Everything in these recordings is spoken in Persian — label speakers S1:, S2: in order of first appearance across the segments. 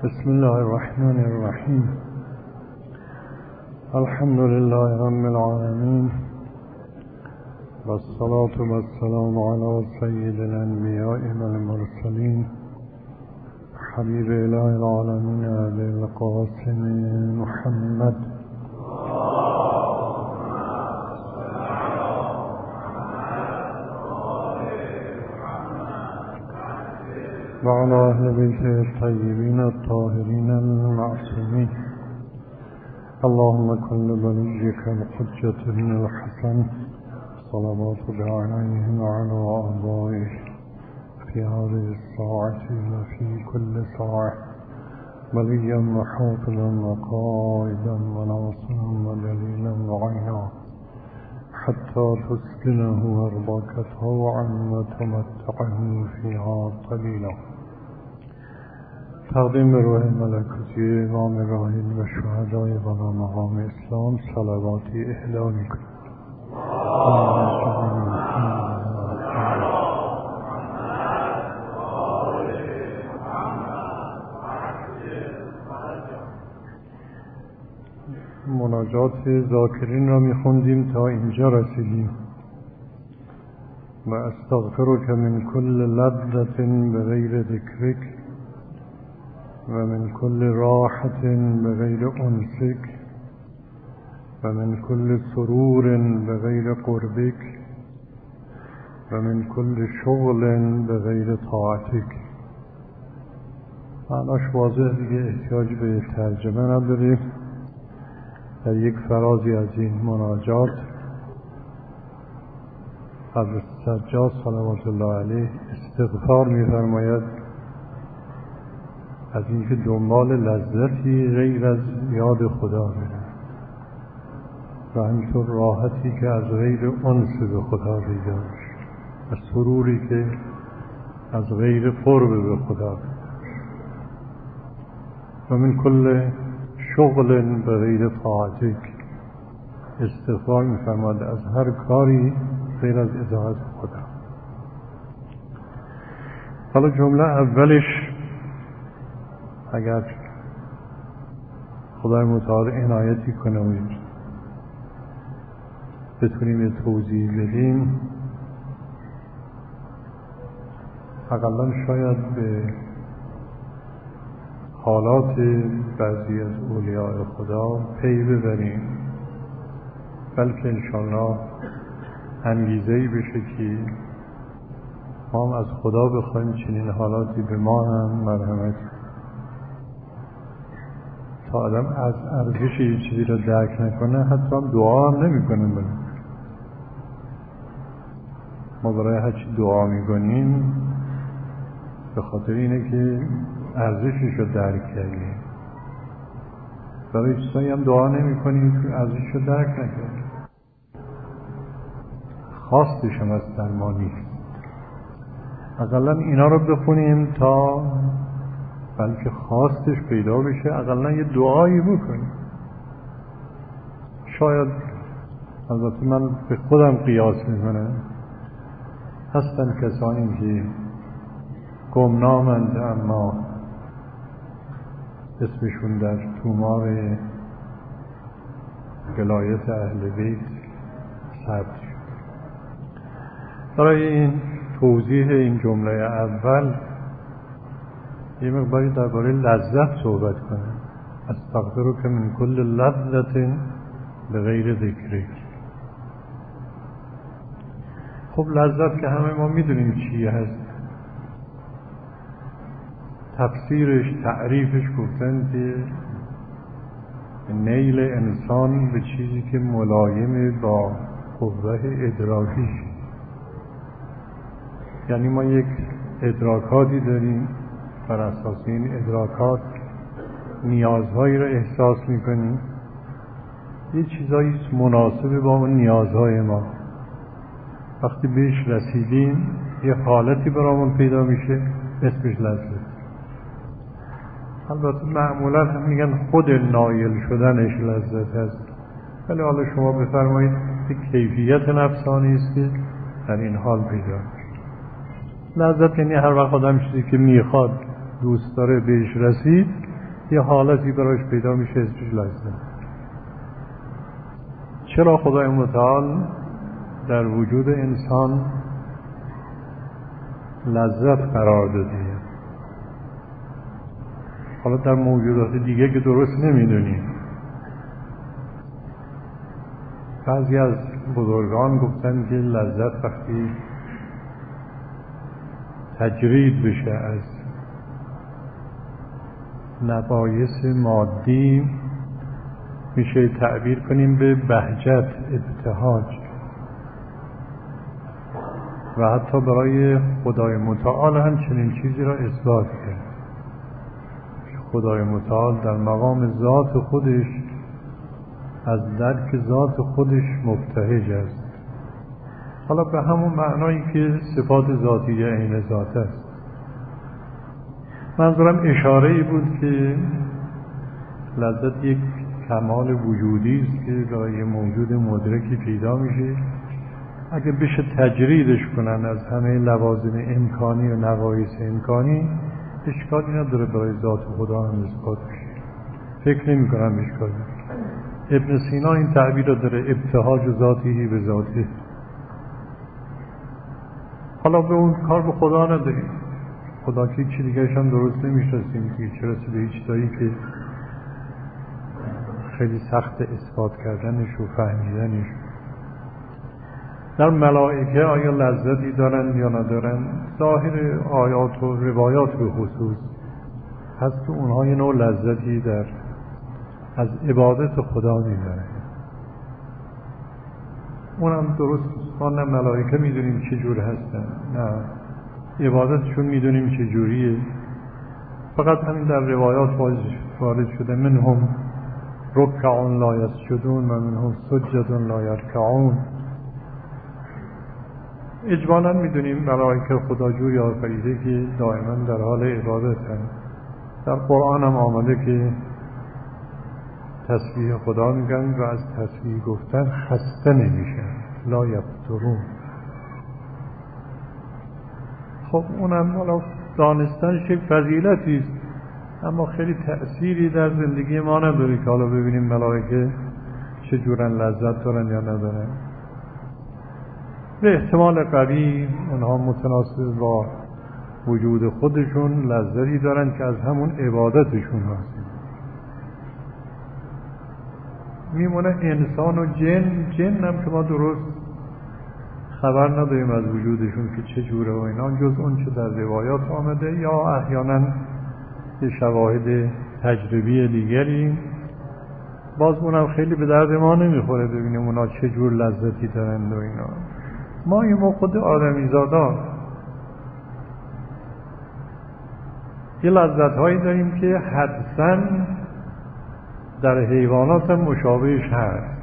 S1: بسم الله الرحمن الرحیم. الحمد لله رب العالمین والصلاة والسلام على سید الانبیاء والمرسلین حبیب اله العالمین ابی القاسم محمد وعلى أهل بيته الطيبين الطاهرين المعصومين. اللهم كن لوليك الحجة بن الحسن صلواتك عليه وعلى آبائه في هذه الساعة وفي كل ساعة وليا وحافظا وقائدا وناصرا ودليلا وعينا حتى تسكنه أرضك طوعا وتمتعه فيها قليلا. تقدیم به روح ملکوتی امام راحل و شهدای بالا مقام اسلام صلواتی اهدا می‌کنیم. مناجات ذاکرین را می‌خوندیم تا اینجا رسیدیم. و استغفرک من کل لذة بغیر ذکرک و من کل راحة بغیر انسک و من کل سرور بغیر قربک و من کل شغل بغیر طاعتک. معناش واضح دیگه، احتیاج به ترجمه نداریم. در یک فرازی از این مناجات حضرت سجاد صلوات الله علیه استغفار می‌فرماید از اینکه دنبال لذتی غیر از یاد خدا بره و همینطور راحتی که از غیر انس به خدا پیدا بشه و سروری که از غیر قرب به خدا بشه و من کل شغل به غیر طاعتک. استغفار می‌فرماید از هر کاری غیر از اطاعت خدا. حالا جمله اولش اگر خدای متعال عنایتی کنه و بتونیم یه توضیح بدیم، اقلا شاید به حالات بعضی از اولیاء خدا پی ببریم، بلکه انشاءالله انگیزه‌ای بشه که ما هم از خدا بخوایم چنین حالاتی به ما هم مرحمت. تا آدم از ارزش یه چیزی رو درک نکنه حتی هم دعا هم نمی کنه. ما برای هر چی دعا می کنیم به خاطر اینه که ارزشش رو درک کردیم. برای چیزایی هم دعا نمی کنیم که ارزشش رو درک نکردیم. خواستش هم از در ما نیست. اقلا اینا رو بخونیم تا بلکه خواستش پیدا بشه، اقلا یه دعایی بکنیم. شاید البته من به خودم قیاس میکنم، هستن کسانی که گمنامند اما اسمشون در تومار ولایت اهل بیت ثبت شد. برای این توضیح این جمله اول یه مقداری درباره لذت صحبت کنم. استغفرک من کل لذة بغیر ذکرک. خب لذت که همه ما میدونیم چی هست. تفسیرش، تعریفش گفتن که نیل انسان به چیزی که ملایم با قوه ادراکیش. یعنی ما یک ادراکاتی داریم، بر اساس این ادراکات نیازهایی رو احساس میکنیم. یه چیزایی مناسب با اون نیازهای ما. وقتی بهش رسیدیم یه حالتی برامون پیدا میشه، اسمش لذت. البته معمولا هم میگن خود نایل شدنش لذت هست، ولی حالا شما بفرمایید که کیفیت نفسانی است که در این حال پیدا میشه. لذت یعنی هر وقت آدم چیزی که میخواد دوست داره بهش رسید وقتی حالتی براش پیدا میشه اسمش لذت. چرا خدای متعال در وجود انسان لذت قرار داده؟ حالا در موجودات دیگه که درست نمیدونیم. بعضی از بزرگان گفتن که لذت وقتی تجرید بشه از نبایس مادی میشه تعبیر کنیم به بهجت، ابتهاج. و حتی برای خدای متعال هم چنین چیزی را اثبات کرد. خدای متعال در مقام ذات خودش از درک ذات خودش مبتهج است. حالا به همون معنایی که صفات ذاتی عین ذات است. منظورم اشاره‌ای بود که لذت یک کمال وجودی است که برای موجود مدرکی پیدا میشه. اگه بشه تجریدش کنن از همه لوازم امکانی و نقایص امکانی، اشکالی نداره برای ذات خدا هم اثبات بشه. فکر نمی کنم اشکالی. ابن سینا این تعبیر رو داره، ابتهاج ذاتی به ذاته. حالا به اون کار به خدا نداریم. خدا که چی دیگرش هم درست نمیشناسیم که چرا به هیچ چیزایی که خیلی سخت اثبات کردنش و فهمیدنش. در ملائکه آیا لذتی دارن یا ندارن؟ ظاهر آیات و روایات به خصوص هست که اونها یه نوع لذتی از عبادت خدا میبرن. اونم درست ما نه ملائکه میدونیم چه جور هستن، نه عبادتشون میدونیم چه جوریه. فقط همین در روایات وارد شده منهم رکعون لا یسجدون و منهم سجدون لا یرکعون. اجمالاً میدونیم ملائکه خدا جوری آفریده که دائما در حال عبادت هستند. در قرآن هم آمده که تسبیح خدا میگن و از تسبیح گفتن خسته نمیشن، لا یفترون. خب اونم حالا دانستنش یک فضیلتی است، اما خیلی تأثیری در زندگی ما نداره که حالا ببینیم ملائکه چه جورن لذت دارن یا ندارن. به احتمال قوی اونها متناسب با وجود خودشون لذتی دارن که از همون عبادتشون هست. میمونه انسان و جن هم که ما درست خبر نداریم از وجودشون که چه جوره و اینا، جز اون چه در روایات آمده یا احیانا به شواهد تجربی دیگری. باز اونم خیلی به درد ما نمیخوره ببینیم اونا چه جور لذتی دارن و اینا. ما این خود آدمی زادان یه لذت هایی داریم که حدساً در حیوانات هم مشابهش هست.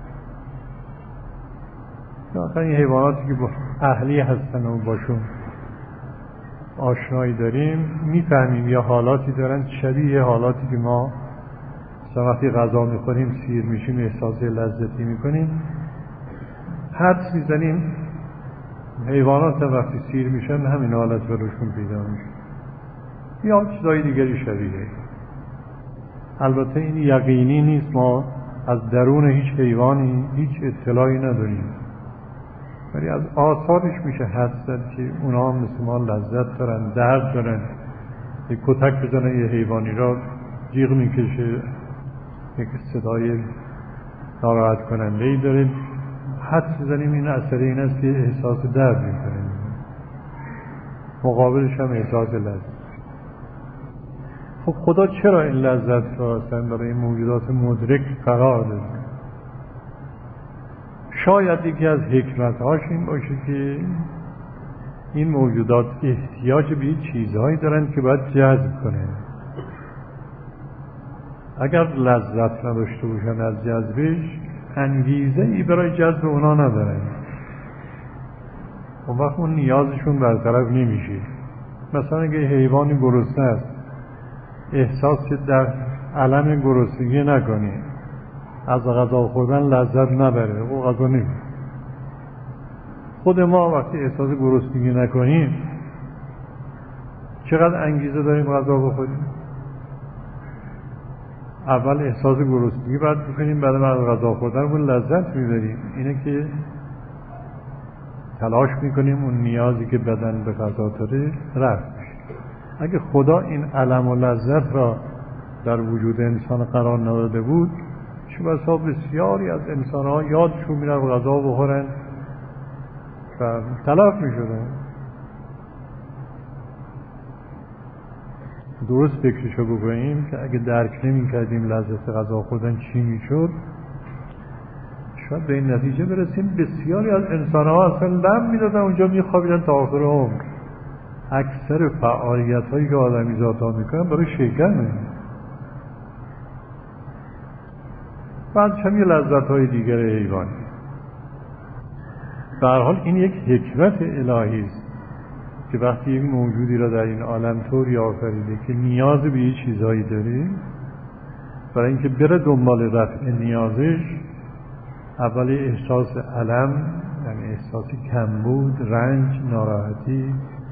S1: مثلا این حیواناتی که با اهلی هستن و باشون آشنایی داریم میفهمیم یا حالاتی دارن شبیه حالاتی که ما مثلا وقتی غذا میخوریم سیر میشیم احساس لذتی میکنیم. حدس میزنیم حیوانات هم وقتی سیر میشن همین حالت براشون پیدا میشه یا چیزای دیگری شبیه. البته این یقینی نیست، ما از درون هیچ حیوانی هیچ اطلاعی نداریم، ولی از آثارش میشه حدس زد که اونا هم مثل ما لذت دارن، درد دارن. یک کتک بزنه یه حیوانی را جیغ میکشه، یک صدای ناراحت کننده‌ای داره، حدس بزنیم این اثر این است که احساس درد میکنه، مقابلش هم احساس لذت. خب خدا چرا این لذت را اصلا برای موجودات مدرک قرار داده؟ شاید یکی از حکمت‌هاش این باشه که این موجودات احتیاج به چیزهایی دارن که باید جذب کنه. اگر لذت نداشته باشن از جذبش، انگیزه‌ای برای جذب اونا ندارن. اون وقت اون نیازشون برطرف نمیشه. مثلا اگه حیوانی گرسنه است، احساس در علم گرسنگی نکنی، از غذا خوردن لذت نبره، او غذا نمی‌خوره. خود ما وقتی احساس گرسنگی نکنیم چقدر انگیزه داریم غذا بخوریم؟ اول احساس گرسنگی بعد میکنیم، بعد از غذا خوردن لذت میبریم. اینه که تلاش میکنیم اون نیازی که بدن به غذا داره رفع بشه. اگه خدا این الم و لذت را در وجود انسان قرار نداده بود، چه بسا بسیاری از انسان‌ها یادشون میره غذا بخورن و تلف میشدن. درست فکرشو بکنیم که اگه درک نمی‌کردیم لذت غذا خوردن چی میشد، شاید به این نتیجه برسیم بسیاری از انسان‌ها اصلا لم میدادن اونجا میخوابیدن تا آخر عمر. اکثر فعالیت‌هایی که آدمیزادها میکنن برای شکمه. بعد چه لذت‌های دیگر حیوانی. به هر حال این یک حکمت الهی است که وقتی یک موجودی را در این عالم طوری آفریده که نیاز به یه چیزایی داره، برای اینکه بره دنبال رفع نیازش، اول احساس الم، یعنی احساس کمبود، رنج، ناراحتی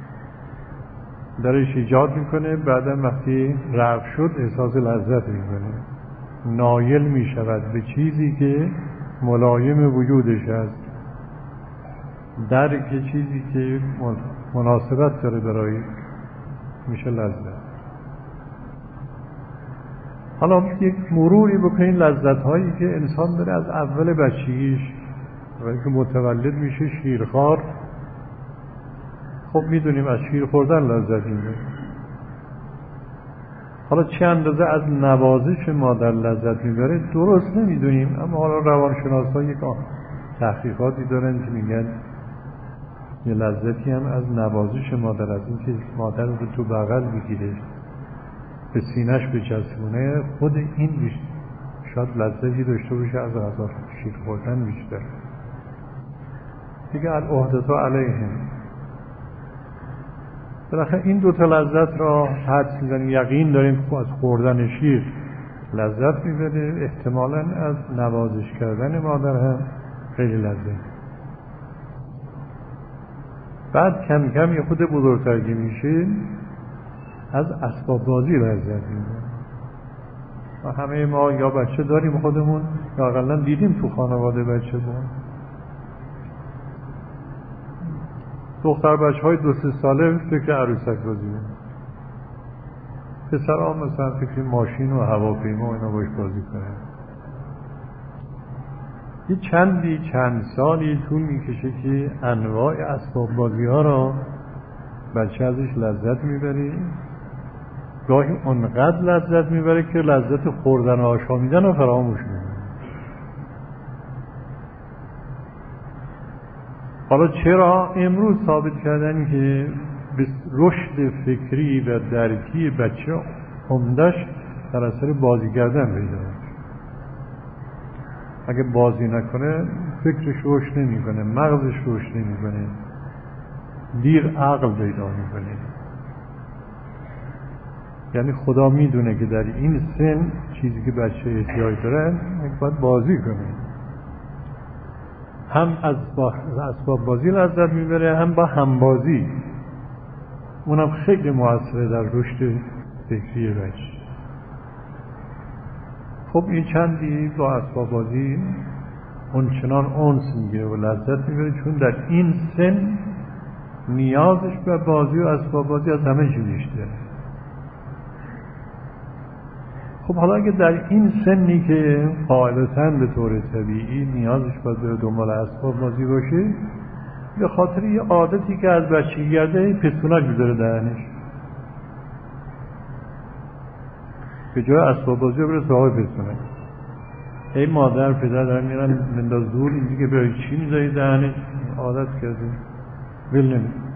S1: درش ایجاد میکنه. بعدم وقتی رفع شد احساس لذت میکنه، نایل میشود به چیزی که ملایم وجودش است، درک چیزی که مناسبت داره برای میشه لذت. حالا یک مروری بکنین لذت هایی که انسان داره از اول بچگیش وقتی که متولد میشه شیرخوار. خب میدونیم از شیر خوردن لذت میبره. حالا چه اندازه از نوازش مادر لذت میبره درست نمیدونیم، اما حالا روانشناسا یک تحقیقاتی دارن که میگن یه لذتی هم از نوازش مادر، از این که مادر رو تو بغل بگیره به سینه‌اش بچسبونه، خود این شاید لذتی داشته باشه از غذا شیر خوردن بیشتر. دیگه العهدة علیهم. بالاخره این دوتا لذت را حدس میزنیم، یقین داریم که از خوردن شیر لذت میبره، احتمالاً از نوازش کردن مادر هم خیلی لذت. بعد کم کم یه خود بزرگتر که میشه از اسباب بازی لذت میبره. و همه ما یا بچه داریم خودمون یا اقلا دیدیم تو خانواده بچه بود. دختر بچه های 2-3 ساله فکر عروسک بازی می‌کنن، پسرها مثلا فکر ماشین و هواپیما و اینا باش بازی کنن. یه چند سالی طول میکشه که انواع اسباب بازی ها را بچه ازش لذت میبره. گاهی اونقدر لذت میبره که لذت خوردن و آشامیدن رو فراموش میکنه. حالا چرا امروز ثابت کردن که به رشد فکری و درکی بچه عمدش در اثر بازی کردن پیدا میشه. اگه بازی نکنه فکرش رشد نمیکنه، مغزش رشد نمیکنه، دیر عقل پیدا میکنه. یعنی خدا میدونه که در این سن چیزی که بچه احتیاج داره باید بازی کنه. هم از اسباب بازی لذت میبره، هم با همبازی. اونم خیلی موثره در رشد فکری بچه. خب این چندی با اسباب بازی اون چنان انس میگیره و لذت میبره، چون در این سن نیازش به بازی و اسباب بازی از همه چیز بیشتره. خب حالا اگه در این سنی که قاعدتاً به طور طبیعی نیازش باید به دنبال اسباب بازی باشه، به خاطر یه عادتی که از بچگی کرده پستونک میذاره دهنش، به جای اسباب بازی رو بره سراغ پستونک. ای مادر پدر دارن میرن منداز دور، این دیگه برای چی میذاری دهنش؟ عادت کرده ول نمی‌کنه.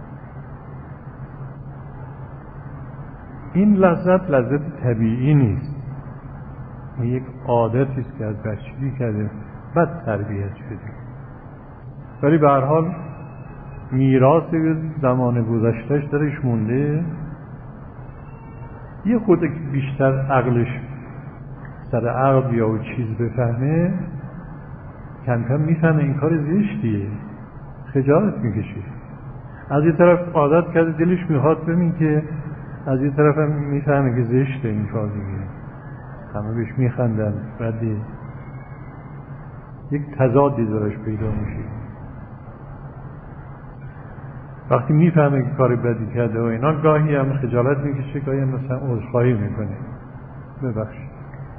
S1: این لذت طبیعی نیست، این یک عادتی است که از بچگی کرده بعد تربیت شده. ولی به هر حال میراث زمان گذشتهش درش مونده. یه خود بیشتر عقلش سر عقل یا و چیز بفهمه، کم کم میفهمه این کار زشتیه، خجالت میکشه. از یه طرف عادت کرده دلش میخواد ببین که، از یه طرف هم میفهمه که زشته این کار دیگه. همه بهش میخندن، ولی یک تضادی دارش پیدا میشه. وقتی میفهمه که کار بدی کرده و اینا، گاهی هم خجالت میکشه، گاهی هم مثلا عذرخواهی میکنه، ببخشید.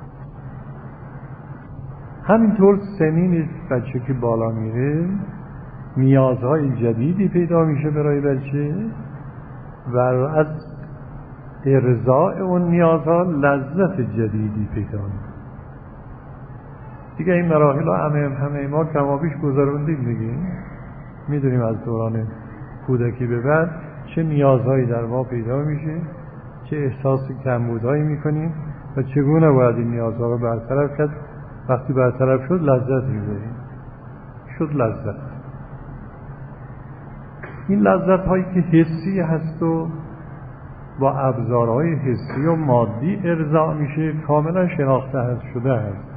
S1: همینطور سنین بچه که بالا میره نیازهای جدیدی پیدا میشه برای بچه و از ارضاء اون نیازها لذت جدیدی پیدا میشه. دیگه این مراحل رو همه ما کمابیش گذروندیم دیگه. میدونیم از دوران کودکی به بعد چه نیازهایی در ما پیدا میشه، چه احساس کمبودهایی میکنیم و چگونه باید این نیازها رو برطرف کرد. وقتی برطرف شد لذت میبریم، شد لذت. این لذت هایی که حسی هست و با ابزارهای حسی و مادی ارضا میشه کاملا شناخته شده هست.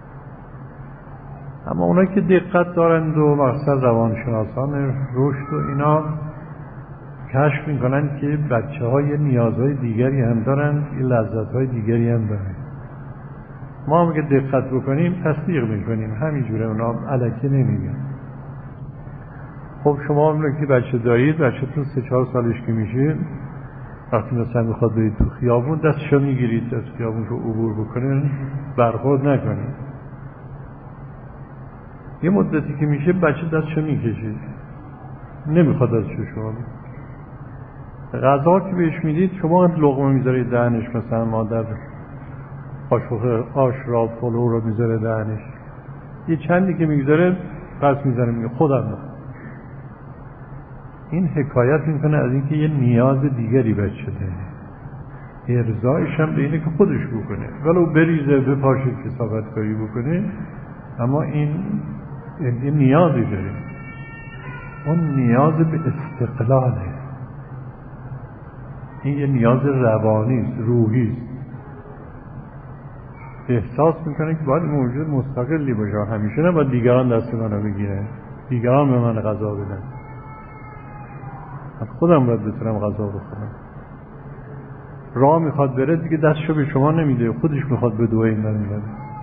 S1: اما اونایی که دقت دارند و مقصد روانشناسان رشد و اینا کشف میکنن که بچه های نیازهای دیگری هم دارند، این لذت های دیگری هم دارند. ما هم که دقت بکنیم تصدیق میکنیم، همینجوره، اونا الکی نمیگن. خب شما هم که بچه دارید، بچه تو 3-4 سالش که میشه، وقتی مثلا میخواد برید تو خیابون دستشو میگیرید، دست خیابون رو عبور بکنه، برخورد نکنید. یه مدتی که میشه بچه دستشو میکشه، نمیخواد دستشو شما. غذا که بهش میدید، شما لقمه میذارید دهنش، مثلا مادر قاشق آش را پلو رو میذاره دهنش، یه چندی که میگذاره پس میذاره میگه خودم میخوام. این حکایت میکنه از اینکه یه نیاز دیگری بچه داره، ارضایش هم به اینه که خودش بکنه، ولو بریزه بپاشه کثافت کاری بکنه، اما این یه نیازی داره. اون نیاز به استقلاله، این یه نیاز روانی است، روحی است. احساس میکنه که باید موجود مستقلی باشه، همیشه نباید دیگران دست منو بگیره، دیگران به من غذا بدن، من خودم باید بتونم غذا بخورم. راه میخواد بره دیگه دستشو به شما نمیده، خودش میخواد به دوی من میده.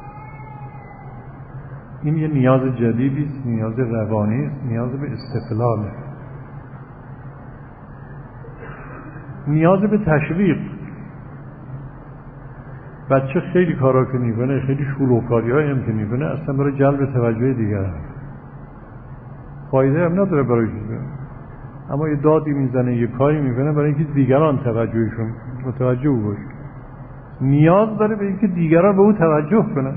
S1: این یه نیاز جدیدی است، نیاز روانی است، نیاز به استقلاله، نیاز به تشویق. بچه خیلی کارا که میکنه، خیلی شلوغکاری‌هایی هم که میکنه، اصلا برای جلب توجه دیگران، فایده هم نداره برای چیزی، اما یه دادی میزنه، یه کاری میکنه برای اینکه دیگران توجهشون متوجه باشه. نیاز داره به اینکه دیگران به او توجه کنن،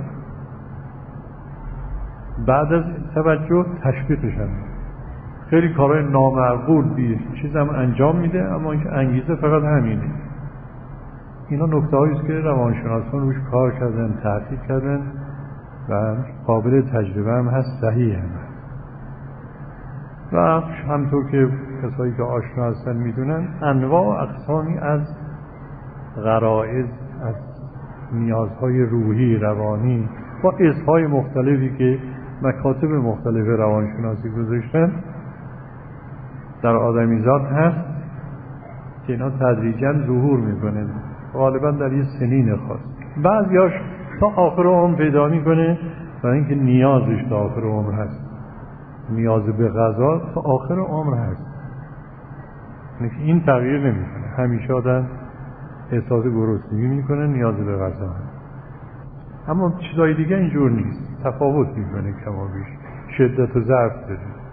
S1: بعد از توجه تشویقش هم. خیلی کارهای نامعقول چیزم انجام میده، اما اینکه انگیزه فقط همینه. اینا نکته هایی است که روانشناسان روش کار کردن، تحقیق کردن و قابل تجربه هم هست، صحیح هم هست. و همطور که کسایی که آشنا هستن میدونن، انواع و اقسامی از غرایز، از نیازهای روحی، روانی و اسمهای مختلفی که مکاتب مختلف روانشناسی گذاشتن در آدمیزاد هست که اینا تدریجاً ظهور میکنه، غالبا در یه سنین خاص. بعضیاش تا آخر عمر پیدا میکنه، برای اینکه نیازش تا آخر عمر هست، نیاز به غذا تا آخر عمر هست. این تغییر نمیکنه، همیشه آدم احساس گرسنگی میکنه، نیاز به غذا هست. اما چیزای دیگه اینجور نیست، تفاوت میکنه، کما بیش شدت و ضعف داره.